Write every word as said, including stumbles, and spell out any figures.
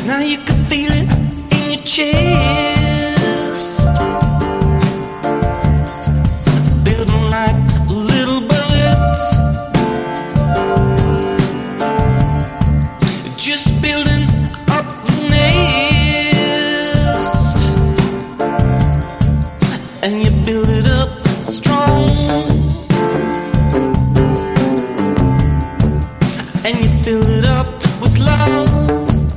Now you can feel it in your chest.